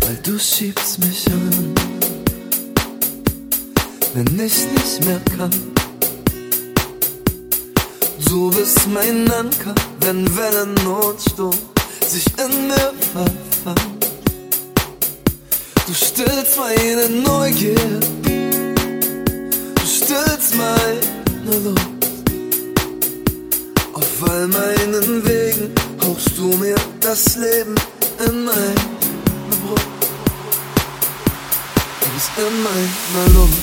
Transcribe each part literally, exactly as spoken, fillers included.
weil du schiebst mich an, wenn ich nicht mehr kann. Du bist mein Anker, wenn Wellen und Sturm sich in mir verfangen. Du stillst meine Neugier, du stillst meine Lust. Auf all meinen Wegen hauchst du mir das Leben in meine Brust. Du bist in meiner Luft.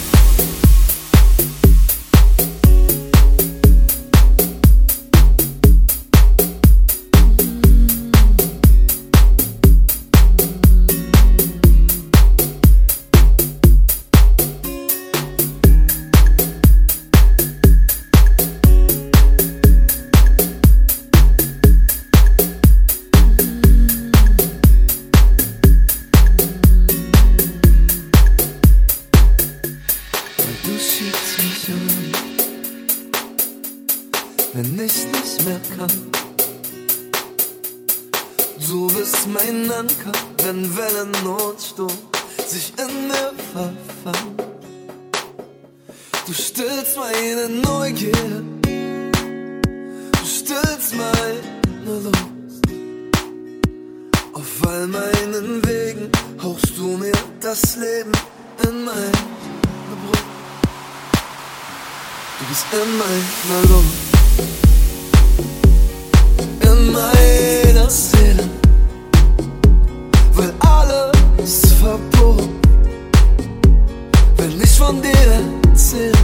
Du schiebst mich an, wenn ich nicht mehr kann. Du bist mein Anker, wenn Wellen und Sturm sich in mir verfangen. Du stillst meine Neugier, du stillst meine Lust. Auf all meinen Wegen hauchst du mir das Leben in meine Brust. Du bist in meiner Luft, in meiner Seele, weil alles verboten, wenn ich von dir erzähle,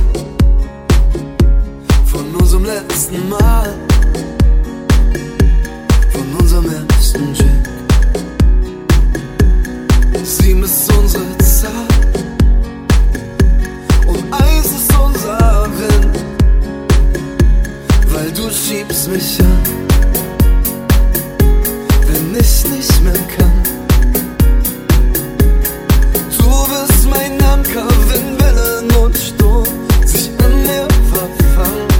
von unserem letzten Mal, von unserem ersten Gin. Sieben ist unsere Zeit und eins ist unser Wind, weil du schiebst mich an, wenn ich nicht mehr kann. Du bist mein Anker, wenn Wellen und Sturm sich in mir verfangen.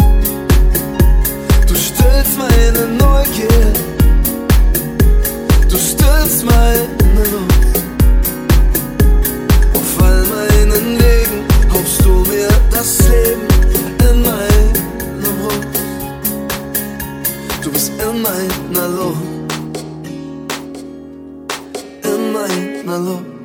Du stillst meine Neugier, du stillst meine Lust. Auf all meinen Wegen hauchst du mir das Leben in meine Brust. Du bist in meiner Luft, in meiner Luft.